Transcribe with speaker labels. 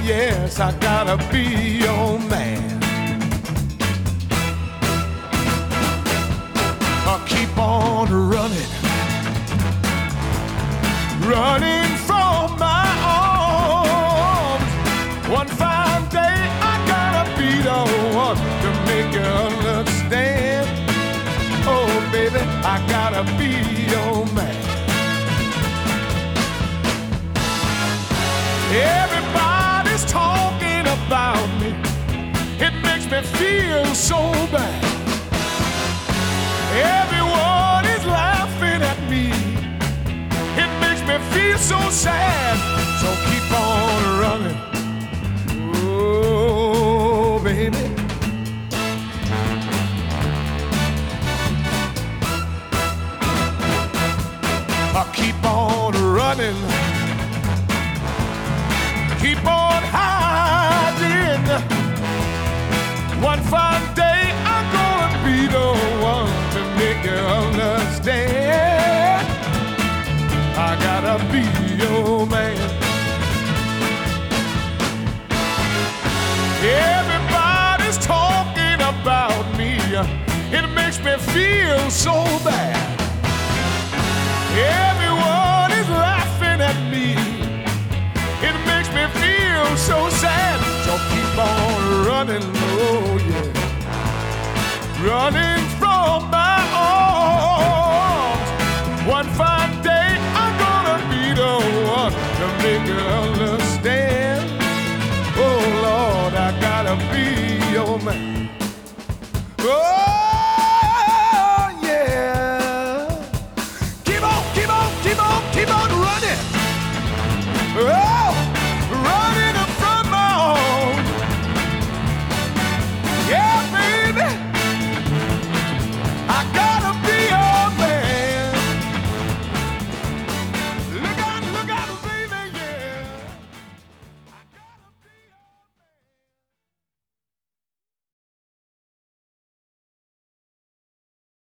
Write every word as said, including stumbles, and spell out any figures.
Speaker 1: yes, I gotta be your man. I'll keep on running, running from my arms. One fine day I gotta be the one to make you understand. Oh baby, I gotta be your man. Everybody's talking about me, it makes me feel so bad. Everyone is laughing at me, it makes me feel so sad. So keep on running, oh baby. I'll keep on running, keep on hiding. One fine day I'm gonna be the one to make you understand. I gotta be your man. Everybody's talking about me, it makes me feel so bad. Everyone is laughing at me, it makes me feel so sad. So keep on running, oh yeah, running from my arms. One fine day I'm gonna be the one to make you understand. Oh Lord, I gotta be your man. Oh